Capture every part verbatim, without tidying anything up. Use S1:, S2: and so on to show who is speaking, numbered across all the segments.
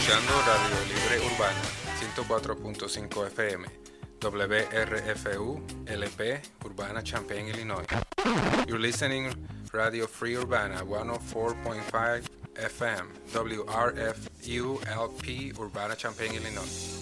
S1: escuchando Radio Libre Urbana, ciento cuatro punto cinco F M, W R F U, L P, Urbana, Champaign, Illinois. You're listening Radio Free Urbana, one oh four point five F M, W R F U, L P, Urbana, Champaign, Illinois.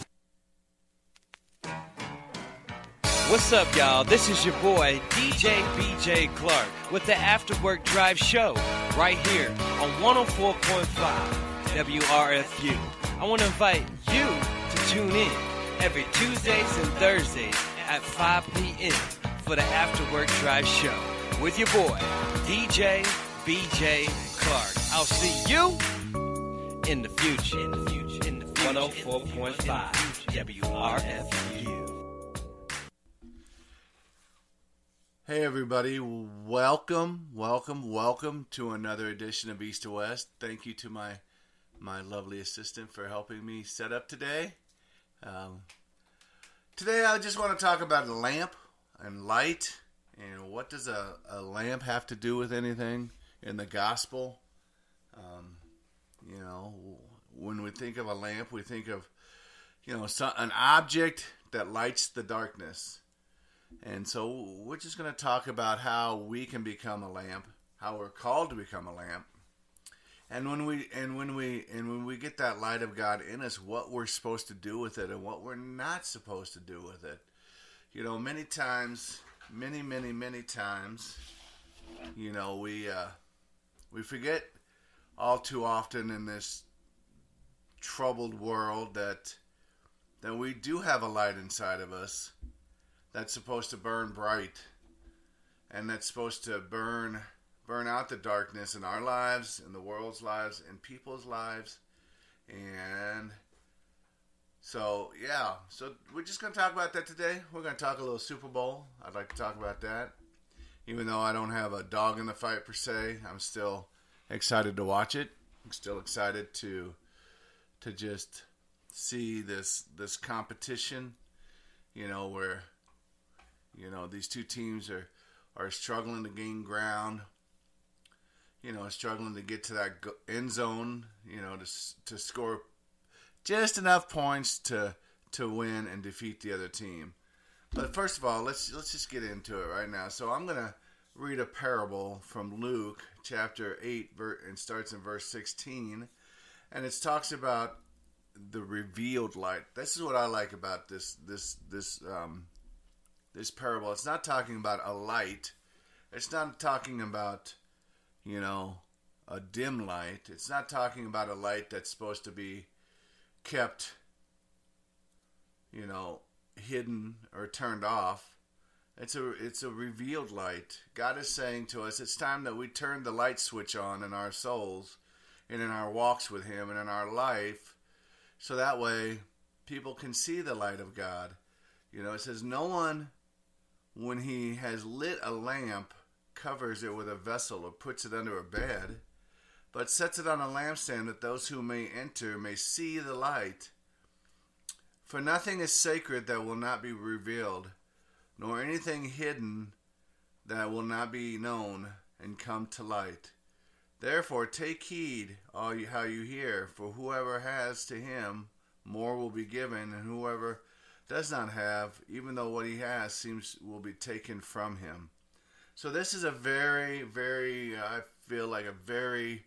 S2: What's up, y'all? This is your boy, D J B J Clark, with the After Work Drive Show, right here on one oh four point five W R F U. I want to invite you to tune in every Tuesdays and Thursdays at five p.m. for the After Work Drive Show with your boy, D J B J Clark. I'll see you in the future. In the future. In the future. one oh four point five W R F U.
S3: Hey everybody, welcome, welcome, welcome to another edition of East to West. Thank you to my my lovely assistant for helping me set up today. Um, today I just want to talk about a lamp and light, and what does a, a lamp have to do with anything in the gospel. Um, you know, when we think of a lamp, we think of, you know, some, an object that lights the darkness. And so we're just going to talk about how we can become a lamp, how we're called to become a lamp, and when we and when we and when we get that light of God in us, what we're supposed to do with it and what we're not supposed to do with it. You know, many times, many, many, many times, you know, we uh, we forget all too often in this troubled world that that we do have a light inside of us that's supposed to burn bright, and that's supposed to burn burn out the darkness in our lives, in the world's lives, in people's lives. And so, yeah, so we're just going to talk about that today. We're going to talk a little Super Bowl. I'd like to talk about that. Even though I don't have a dog in the fight per se, I'm still excited to watch it. I'm still excited to to just see this this competition, you know, where You know, these two teams are, are struggling to gain ground, you know, struggling to get to that end zone, you know, to to score just enough points to to win and defeat the other team. But first of all, let's let's just get into it right now. So I'm going to read a parable from Luke chapter eight, and starts in verse sixteen, and it talks about the revealed light. This is what I like about this this this um This parable. It's not talking about a light. It's not talking about, you know, a dim light. It's not talking about a light that's supposed to be kept, you know, hidden or turned off. It's a it's a revealed light. God is saying to us, it's time that we turn the light switch on in our souls and in our walks with Him and in our life, so that way people can see the light of God. You know, it says no one, when he has lit a lamp, covers it with a vessel or puts it under a bed, but sets it on a lampstand that those who may enter may see the light. For nothing is sacred that will not be revealed, nor anything hidden that will not be known and come to light. Therefore take heed all you, how you hear, for whoever has, to him more will be given, and whoever does not have, even though what he has seems will be taken from him. So this is a very, very, uh, I feel like a very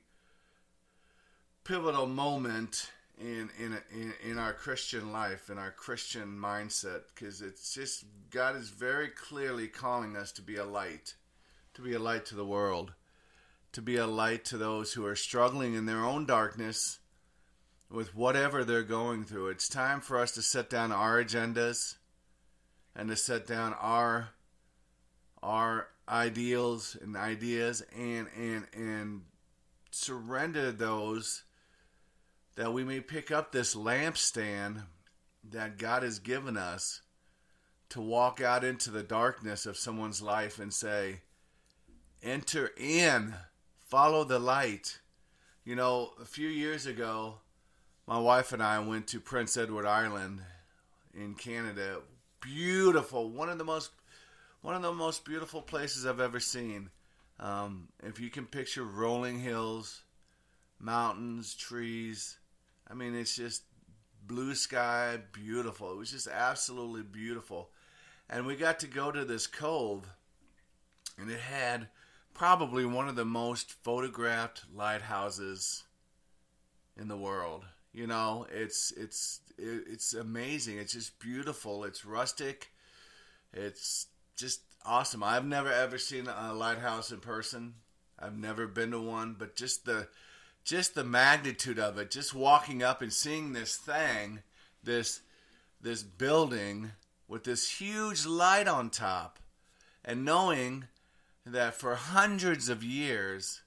S3: pivotal moment in in in, in our Christian life, in our Christian mindset, because it's just, God is very clearly calling us to be a light, to be a light to the world, to be a light to those who are struggling in their own darkness with whatever they're going through. It's time for us to set down our agendas and to set down our our ideals and ideas and and and surrender those, that we may pick up this lampstand that God has given us to walk out into the darkness of someone's life and say, enter in, follow the light. You know, a few years ago, my wife and I went to Prince Edward Island in Canada. Beautiful, one of the most, one of the most beautiful places I've ever seen. Um, if you can picture rolling hills, mountains, trees, I mean, it's just blue sky, beautiful. It was just absolutely beautiful. And we got to go to this cove, and it had probably one of the most photographed lighthouses in the world. You know, it's it's it's amazing. It's just beautiful. It's rustic. It's just awesome. I've never ever seen a lighthouse in person. I've never been to one, but just the just the magnitude of it, just walking up and seeing this thing, this this building with this huge light on top, and knowing that for hundreds of years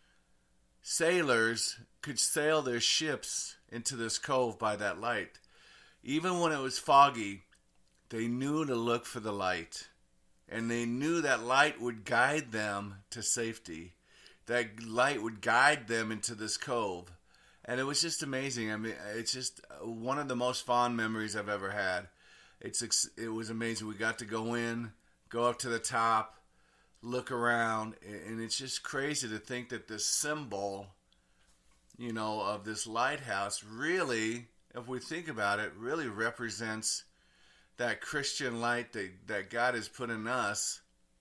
S3: sailors could sail their ships into this cove by that light. Even when it was foggy, they knew to look for the light, and they knew that light would guide them to safety. That light would guide them into this cove. And it was just amazing. I mean, it's just one of the most fond memories I've ever had. It's it was amazing. We got to go in, go up to the top, look around, and it's just crazy to think that this symbol, you know, of this lighthouse really, if we think about it, really represents that Christian light that, that God has put in us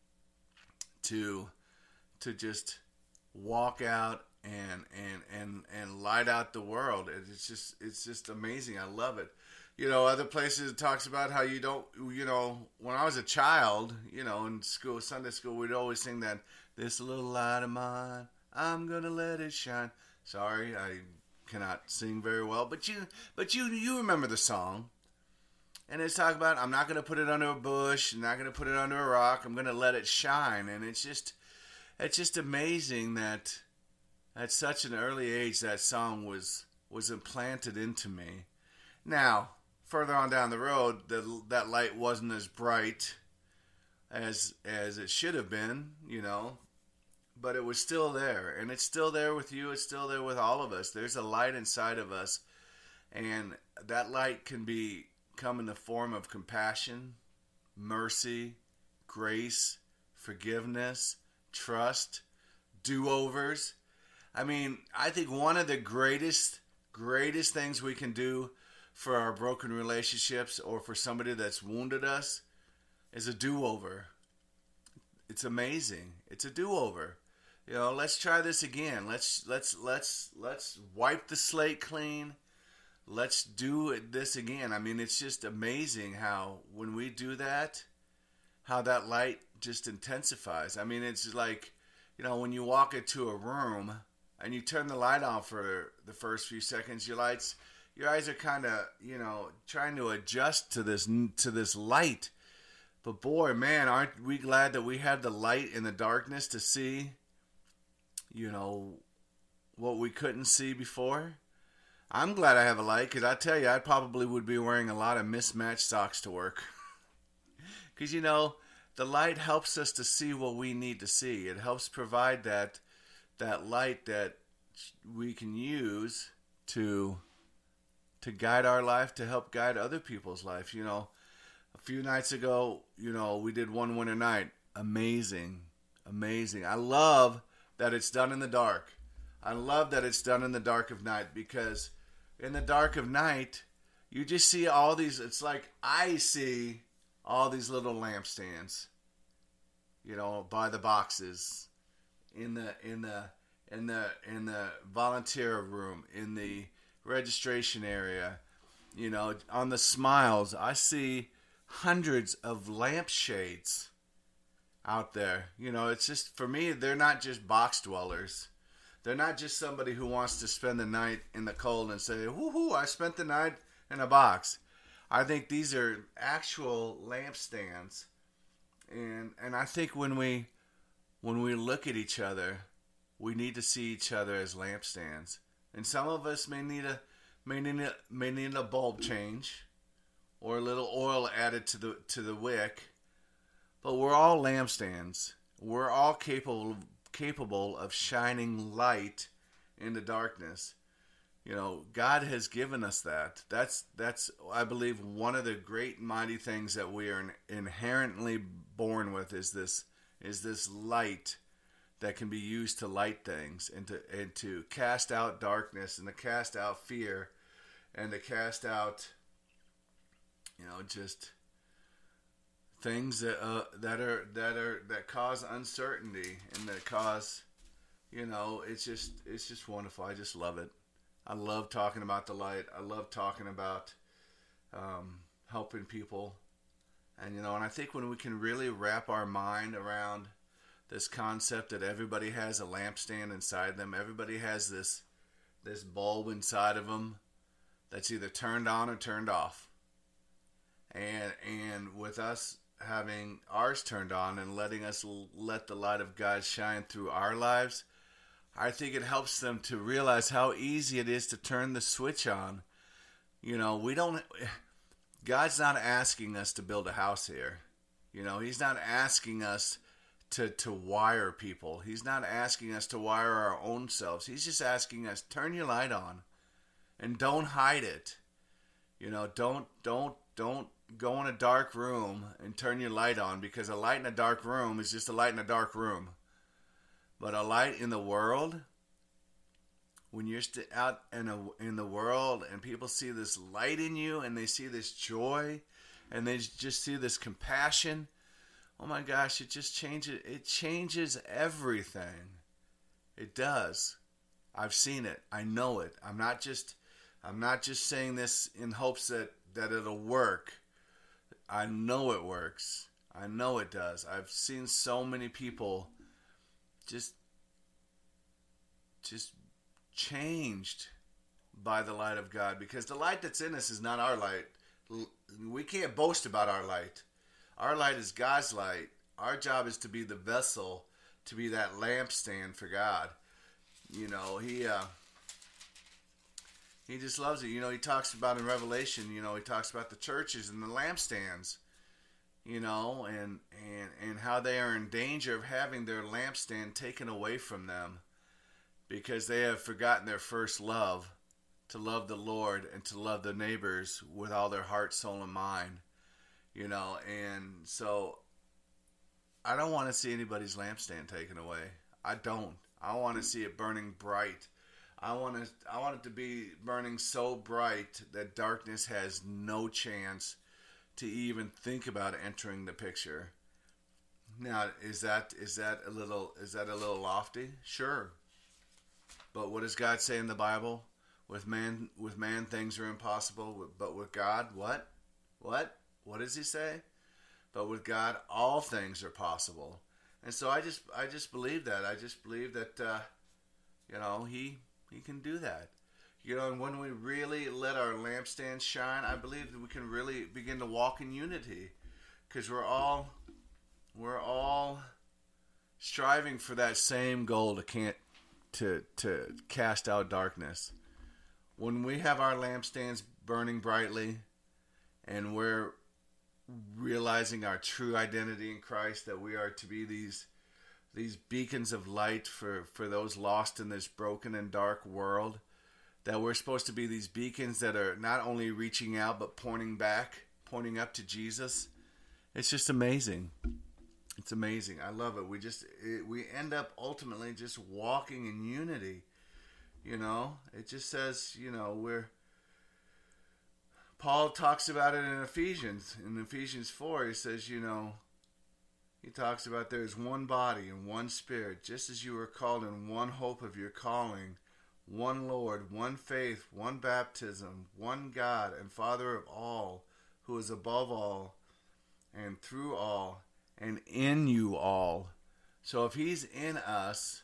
S3: to to just walk out and and and and light out the world. It's just it's just amazing. I love it. You know, other places it talks about how you don't, you know, when I was a child, you know, in school, Sunday school, we'd always sing that, this little light of mine, I'm gonna let it shine. Sorry, I cannot sing very well, but you but you you remember the song. And it's talking about, I'm not going to put it under a bush, I'm not going to put it under a rock, I'm going to let it shine. And it's just, it's just amazing that at such an early age that song was was implanted into me. Now, further on down the road, the, that light wasn't as bright as as it should have been, you know, but it was still there. And it's still there with you, it's still there with all of us. There's a light inside of us, and that light can be come in the form of compassion, mercy, grace, forgiveness, trust, do-overs. I mean, I think one of the greatest, greatest things we can do for our broken relationships or for somebody that's wounded us is a do-over. It's amazing. It's a do-over. You know, let's try this again. Let's let's let's let's wipe the slate clean. Let's do this again. I mean, it's just amazing how when we do that, how that light just intensifies. I mean, it's like, you know, when you walk into a room and you turn the light on for the first few seconds, your lights, your eyes are kind of, you know, trying to adjust to this to this light. But boy, man, aren't we glad that we had the light in the darkness to see, you know, what we couldn't see before? I'm glad I have a light, because I tell you, I probably would be wearing a lot of mismatched socks to work. Because, you know, the light helps us to see what we need to see. It helps provide that that light that we can use to to guide our life, to help guide other people's life. You know, a few nights ago, you know, we did One Winter Night. Amazing. Amazing. I love that it's done in the dark. I love that it's done in the dark of night, because in the dark of night, you just see all these, it's like I see all these little lampstands, you know, by the boxes, in the, in the, in the, in the volunteer room, in the registration area, you know, on the smiles. I see hundreds of lampshades out there. You know, it's just, for me, they're not just box dwellers. They're not just somebody who wants to spend the night in the cold and say, woohoo, I spent the night in a box. I think these are actual lampstands. And and I think when we when we look at each other, we need to see each other as lampstands. And some of us may need a may need a, may need a bulb change or a little oil added to the to the wick. But we're all lampstands. We're all capable of capable of shining light in the darkness. You know, God has given us that. That's, that's I believe, one of the great mighty things that we are inherently born with is this is this light that can be used to light things and to, and to cast out darkness and to cast out fear. and to cast out, you know, just things that uh, that are that are that cause uncertainty and that cause, you know, it's just it's just wonderful. I just love it. I love talking about the light. I love talking about um, helping people, and you know, and I think when we can really wrap our mind around this concept that everybody has a lampstand inside them, everybody has this this bulb inside of them that's either turned on or turned off, and and with us having ours turned on and letting us l- let the light of God shine through our lives, I think it helps them to realize how easy it is to turn the switch on. You know, we don't, God's not asking us to build a house here. You know, He's not asking us to, to wire people. He's not asking us to wire our own selves. He's just asking us, turn your light on and don't hide it. You know, don't, don't, don't go in a dark room and turn your light on, because a light in a dark room is just a light in a dark room. But a light in the world, when you're st- out in, a, in the world and people see this light in you and they see this joy and they just see this compassion, oh my gosh, it just changes, it changes everything. It does. I've seen it. I know it. I'm not just, I'm not just saying this in hopes that, that it'll work. I know it works. I know it does. I've seen so many people just just changed by the light of God, because the light that's in us is not our light. We can't boast about our light. Our light is God's light. Our job is to be the vessel, to be that lampstand for God. You know, he uh, he just loves it. You know, he talks about in Revelation, you know, he talks about the churches and the lampstands, you know, and, and, and how they are in danger of having their lampstand taken away from them because they have forgotten their first love, to love the Lord and to love their neighbors with all their heart, soul, and mind, you know. And so I don't want to see anybody's lampstand taken away. I don't. I want to see it burning bright. I want to. I want it to be burning so bright that darkness has no chance to even think about entering the picture. Now, is that is that a little is that a little lofty? Sure. But what does God say in the Bible? With man, with man, things are impossible. But with God, what? What? What does He say? But with God, all things are possible. And so I just, I just believe that. I just believe that, uh, you know, He, He can do that. You know, and when we really let our lampstand shine, I believe that we can really begin to walk in unity, because we're all, we're all striving for that same goal to can't, to to cast out darkness. When we have our lampstands burning brightly, and we're realizing our true identity in Christ, that we are to be these these beacons of light for, for those lost in this broken and dark world, that we're supposed to be these beacons that are not only reaching out but pointing back, pointing up to Jesus. It's just amazing. It's amazing. I love it. We just it, we end up ultimately just walking in unity. You know, it just says, you know, we're Paul talks about it in Ephesians. In Ephesians four, he says, you know, he talks about there's one body and one spirit, just as you were called in one hope of your calling, one Lord, one faith, one baptism, one God and Father of all, who is above all and through all and in you all. So if He's in us,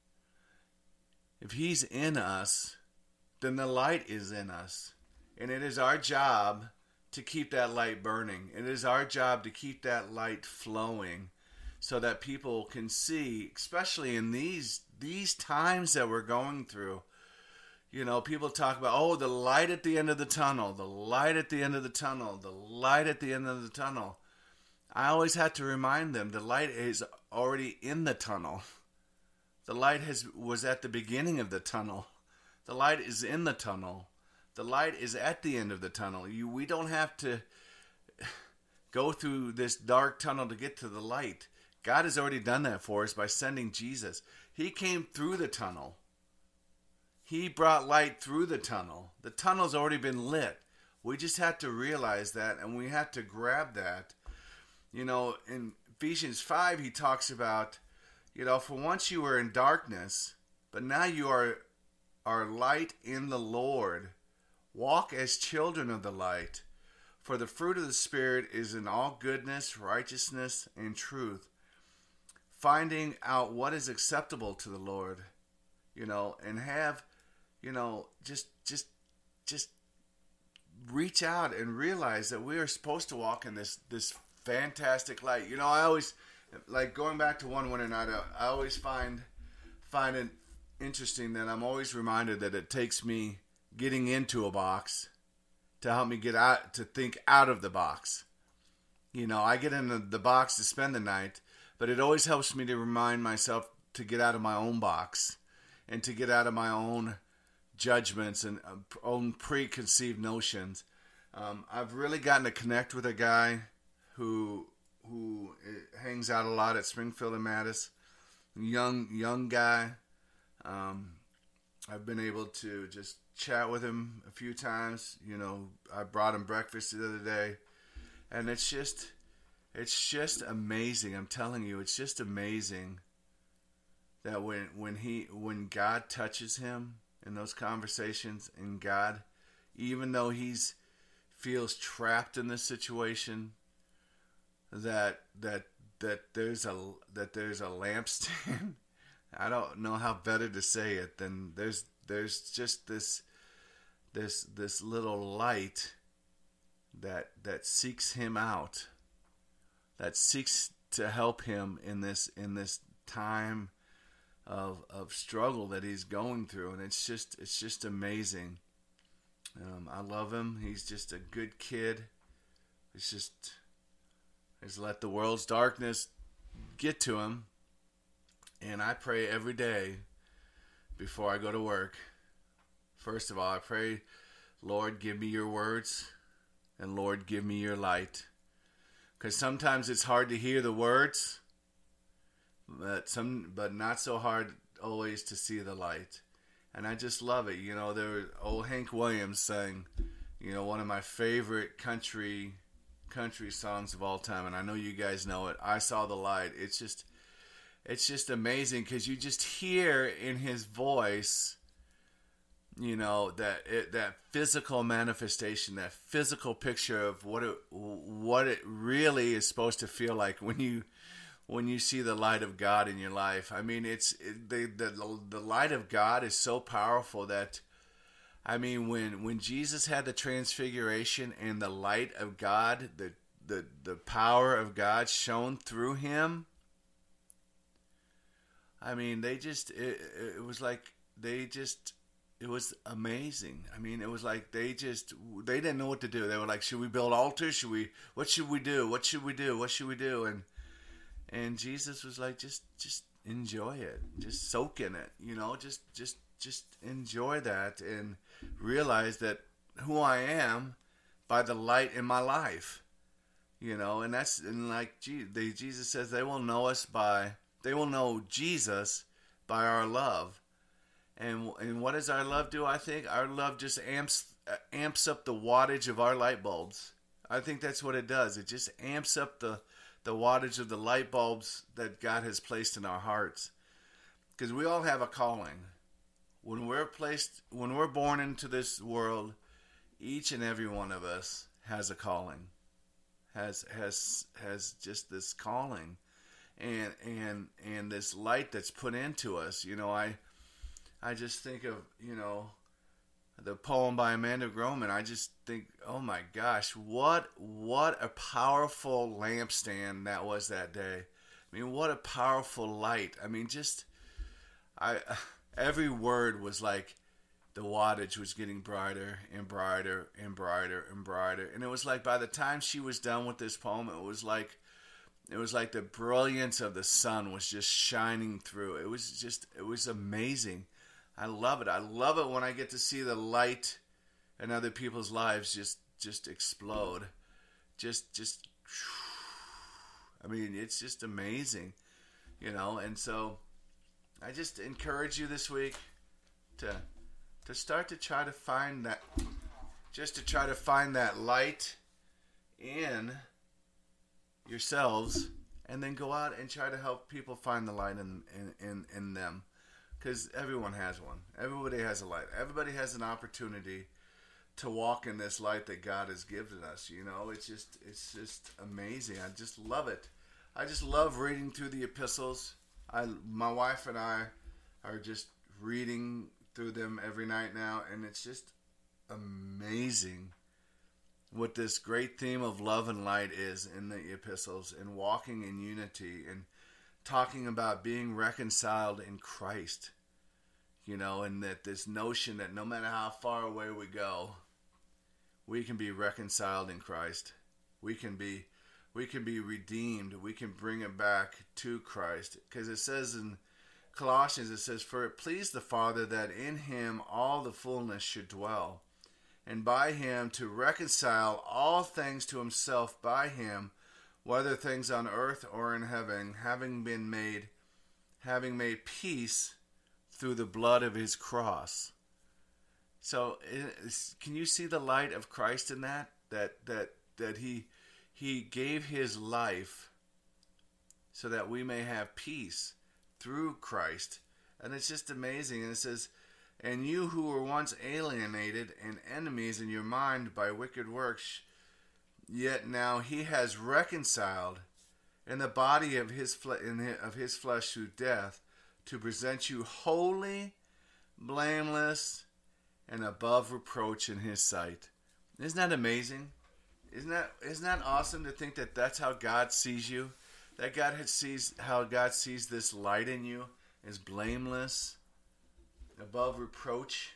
S3: if He's in us, then the light is in us. And it is our job to keep that light burning. It is our job to keep that light flowing so that people can see, especially in these these times that we're going through. You know, people talk about, oh, the light at the end of the tunnel, the light at the end of the tunnel, the light at the end of the tunnel. I always have to remind them the light is already in the tunnel. The light has was at the beginning of the tunnel. The light is in the tunnel. The light is at the end of the tunnel. You, we don't have to go through this dark tunnel to get to the light. God has already done that for us by sending Jesus. He came through the tunnel. He brought light through the tunnel. The tunnel's already been lit. We just have to realize that, and we have to grab that. You know, in Ephesians five, he talks about, you know, for once you were in darkness, but now you are, are light in the Lord. Walk as children of the light. For the fruit of the Spirit is in all goodness, righteousness, and truth. Finding out what is acceptable to the Lord, you know, and have, you know, just, just, just reach out and realize that we are supposed to walk in this, this fantastic light. You know, I always, like going back to one winter night, I always find, find it interesting that I'm always reminded that it takes me getting into a box to help me get out, to think out of the box. You know, I get in the, the box to spend the night, but it always helps me to remind myself to get out of my own box and to get out of my own judgments and own preconceived notions. Um, I've really gotten to connect with a guy who who hangs out a lot at Springfield and Mattis. Young young guy. Um, I've been able to just chat with him a few times. You know, I brought him breakfast the other day, and it's just it's just amazing. I'm telling you, it's just amazing that when when he when God touches him in those conversations, and God, even though he's feels trapped in this situation, that that that there's a that there's a lampstand. I don't know how better to say it than there's there's just this this this little light that that seeks him out, that seeks to help him in this in this time of of struggle that he's going through, and it's just it's just amazing. Um, I love him. He's just a good kid. It's just just let the world's darkness get to him, and I pray every day before I go to work. First of all, I pray, Lord, give me your words, and Lord, give me your light, because sometimes it's hard to hear the words. But some, but not so hard always to see the light, and I just love it. You know, there was old Hank Williams sang, you know, one of my favorite country country songs of all time, and I know you guys know it. I Saw the Light. It's just, it's just amazing because you just hear in his voice, you know, that it, that physical manifestation, that physical picture of what it what it really is supposed to feel like when you. When you see the light of God in your life. I mean, it's it, the, the the light of God is so powerful that, I mean, when when Jesus had the transfiguration and the light of God, the the, the power of God shone through him, I mean, they just, it, it was like, they just, it was amazing. I mean, it was like they just, they didn't know what to do. They were like, should we build altars? Should we, what should we do? What should we do? What should we do? And And Jesus was like, just, just enjoy it. Just soak in it, you know, just, just, just enjoy that and realize that who I am by the light in my life, you know, and that's, and like they, Jesus says they will know us by, they will know Jesus by our love. And, and what does our love do? I think our love just amps, amps up the wattage of our light bulbs. I think that's what it does. It just amps up the, the wattage of the light bulbs that God has placed in our hearts. Because we all have a calling. When we're placed, when we're born into this world, each and every one of us has a calling. Has has has just this calling. And and and this light that's put into us. You know, I I just think of, you know, the poem by Amanda Groman. I just think, oh my gosh, what what a powerful lampstand that was that day. I mean, what a powerful light. I mean, just I every word was like the wattage was getting brighter and brighter and brighter and brighter. And it was like by the time she was done with this poem, it was like it was like the brilliance of the sun was just shining through. It was just it was amazing. I love it. I love it when I get to see the light in other people's lives just just explode. Just, just, I mean, it's just amazing, you know. And so I just encourage you this week to to start to try to find that, just to try to find that light in yourselves, and then go out and try to help people find the light in in, in, in them. Because everyone has one. Everybody has a light. Everybody has an opportunity to walk in this light that God has given us. You know, it's just it's just amazing. I just love it. I just love reading through the epistles. I, my wife and I are just reading through them every night now, and it's just amazing what this great theme of love and light is in the epistles, and walking in unity, and talking about being reconciled in Christ, you know, and that this notion that no matter how far away we go, we can be reconciled in Christ. We can be, we can be redeemed. We can bring it back to Christ, because it says in Colossians, it says, "For it pleased the Father that in Him all the fullness should dwell, and by Him to reconcile all things to Himself by Him, whether things on earth or in heaven, having been made, having made peace through the blood of His cross." So, can you see the light of Christ in that? That that that He He gave His life so that we may have peace through Christ, and it's just amazing. And it says, "And you who were once alienated and enemies in your mind by wicked works, yet now He has reconciled in the body of his, fle- in his of his flesh through death, to present you holy, blameless, and above reproach in His sight." Isn't that amazing? Isn't that isn't that awesome to think that that's how God sees you? That God sees how God sees this light in you is blameless, above reproach,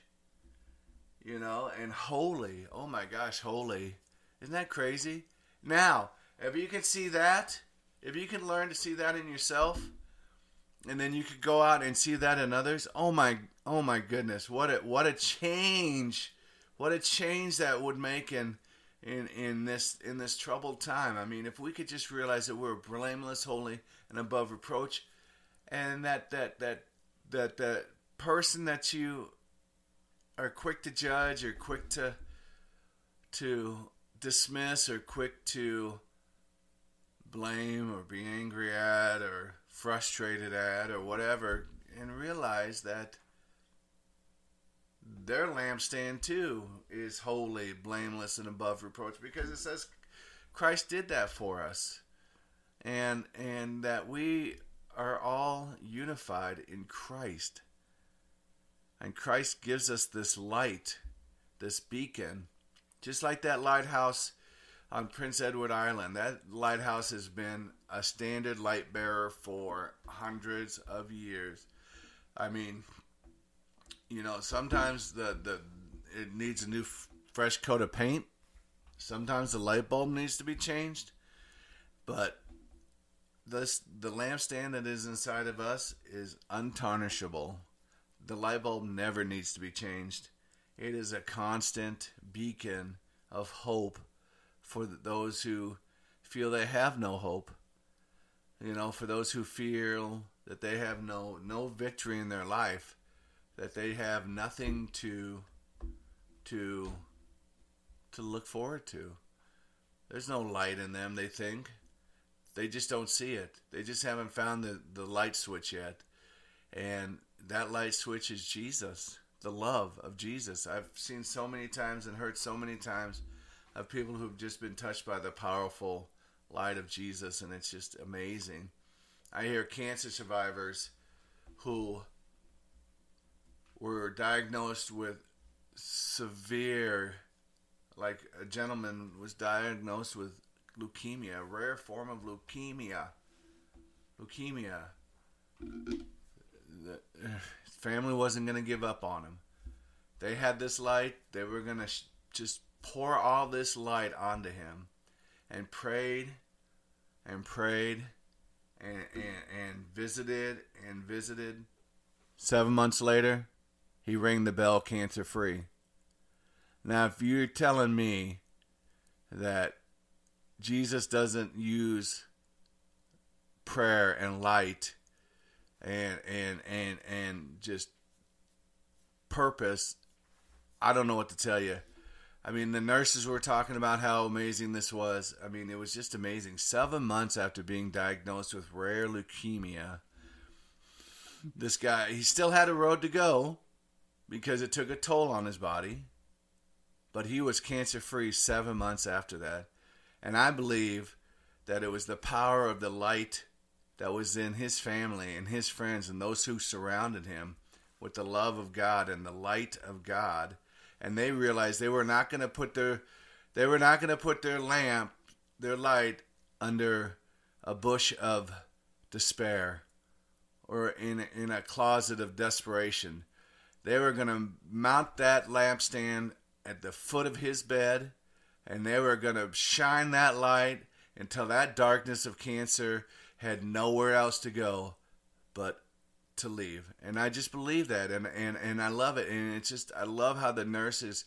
S3: you know, and holy. Oh my gosh, holy. Isn't that crazy? Now, if you can see that, if you can learn to see that in yourself, and then you could go out and see that in others, oh my, oh my goodness, what a what a change, what a change that would make in in in this in this troubled time. I mean, if we could just realize that we're blameless, holy, and above reproach, and that that that that that person that you are quick to judge, or quick to to dismiss, or quick to blame, or be angry at, or frustrated at, or whatever, and realize that their lampstand too is holy, blameless, and above reproach, because it says Christ did that for us, and and that we are all unified in Christ, and Christ gives us this light, this beacon, just like that lighthouse on Prince Edward Island. That lighthouse has been a standard light bearer for hundreds of years. I mean, you know, sometimes the, the it needs a new f- fresh coat of paint. Sometimes the light bulb needs to be changed. But this the lampstand that is inside of us is untarnishable. The light bulb never needs to be changed. It is a constant beacon of hope for those who feel they have no hope. You know, for those who feel that they have no no victory in their life, that they have nothing to to to look forward to. There's no light in them, they think. They just don't see it. They just haven't found the, the light switch yet. And that light switch is Jesus, the love of Jesus. I've seen so many times and heard so many times of people who've just been touched by the powerful light of Jesus, and it's just amazing. I hear cancer survivors who were diagnosed with severe, like a gentleman was diagnosed with leukemia, a rare form of leukemia. Leukemia. The his family wasn't going to give up on him. They had this light. They were going to sh- just pour all this light onto him, and prayed and prayed and, and, and visited and visited. Seven months later, he rang the bell cancer free. Now, if you're telling me that Jesus doesn't use prayer and light and and and and just purpose I don't know what to tell you. I mean, the nurses were talking about how amazing this was. I mean, it was just amazing. Seven months after being diagnosed with rare leukemia, this guy, he still had a road to go because it took a toll on his body. But he was cancer-free seven months after that. And I believe that it was the power of the light that was in his family and his friends and those who surrounded him with the love of God and the light of God. And they realized they were not going to put their they were not going to put their lamp, their light, under a bush of despair or in in a closet of desperation. They were going to mount that lampstand at the foot of his bed, and they were going to shine that light until that darkness of cancer had nowhere else to go but to leave. And I just believe that, and, and, and I love it. And it's just, I love how the nurses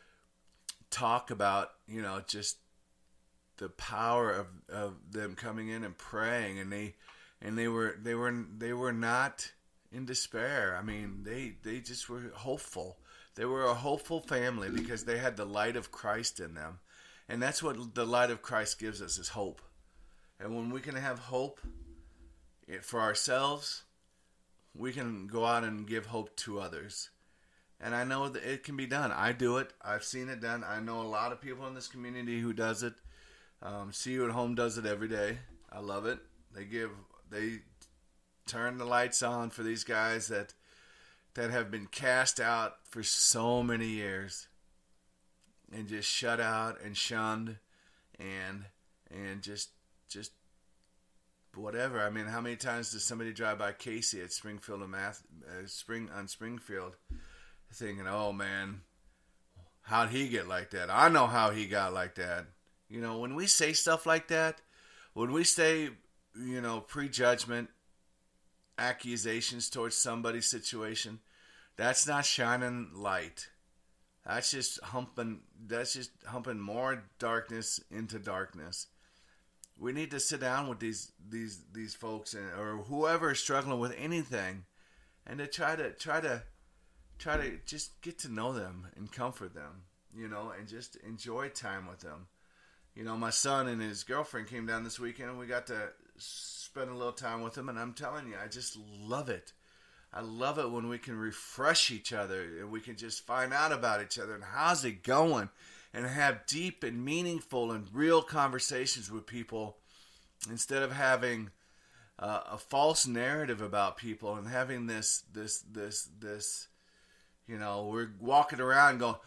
S3: talk about, you know, just the power of, of them coming in and praying, and they and they were they were they were not in despair. I mean, they they just were hopeful. They were a hopeful family because they had the light of Christ in them. And that's what the light of Christ gives us, is hope. And when we can have hope for ourselves, we can go out and give hope to others. And I know that it can be done. I do it. I've seen it done. I know a lot of people in this community who does it. Um, See You at Home does it every day. I love it. They give, they turn the lights on for these guys that that have been cast out for so many years and just shut out and shunned and and just just whatever. I mean, how many times does somebody drive by Casey at Springfield and Math, uh, Spring on Springfield, thinking, "Oh man, how'd he get like that? I know how he got like that." You know, when we say stuff like that, when we say, you know, prejudgment, accusations towards somebody's situation, that's not shining light. That's just humping. That's just humping more darkness into darkness. We need to sit down with these these these folks and, or whoever is struggling with anything, and to try to try to try to just get to know them and comfort them, you know, and just enjoy time with them. You know, my son and his girlfriend came down this weekend, and we got to spend a little time with them, and I'm telling you, I just love it. I love it when we can refresh each other and we can just find out about each other and how's it going, and have deep and meaningful and real conversations with people instead of having uh, a false narrative about people and having this, this, this, this, you know, we're walking around going,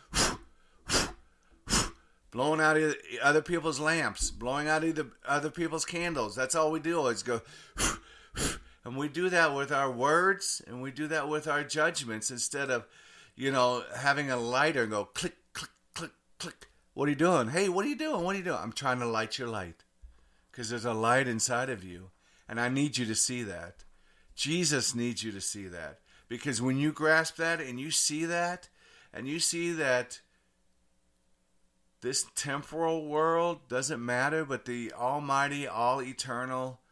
S3: blowing out other people's lamps, blowing out other people's candles. That's all we do is go, and we do that with our words, and we do that with our judgments instead of, you know, having a lighter and go click, click, click, click. What are you doing? Hey, what are you doing? What are you doing? I'm trying to light your light because there's a light inside of you, and I need you to see that. Jesus needs you to see that, because when you grasp that and you see that, and you see that this temporal world doesn't matter, but the almighty, all-eternal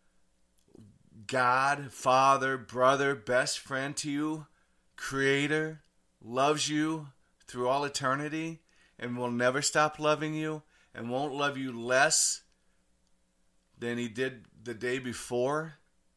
S3: God, Father, brother, best friend to you, Creator, loves you through all eternity and will never stop loving you and won't love you less than He did the day before.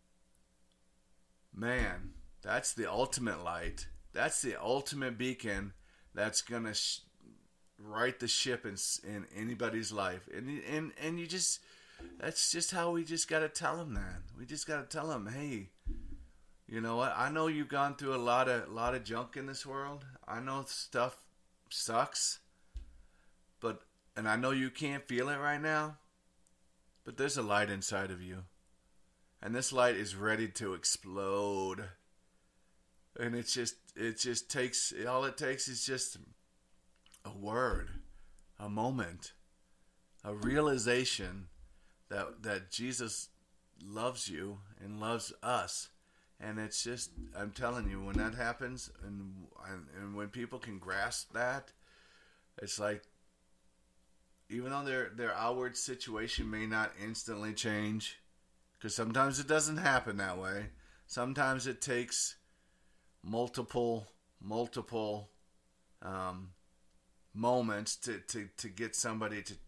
S3: Man, that's the ultimate light. That's the ultimate beacon that's going to sh- right the ship in, in anybody's life. And, and, and you just... That's just how we just got to tell them that. We just got to tell them, hey, you know what? I know you've gone through a lot of lot of junk in this world. I know stuff sucks, but and I know you can't feel it right now, but there's a light inside of you, and this light is ready to explode. And it's just it just takes all it takes is just a word, a moment, a realization that that Jesus loves you and loves us. And it's just, I'm telling you, when that happens, and, and and when people can grasp that, it's like, even though their their outward situation may not instantly change, because sometimes it doesn't happen that way. Sometimes it takes multiple multiple um, moments to, to, to get somebody to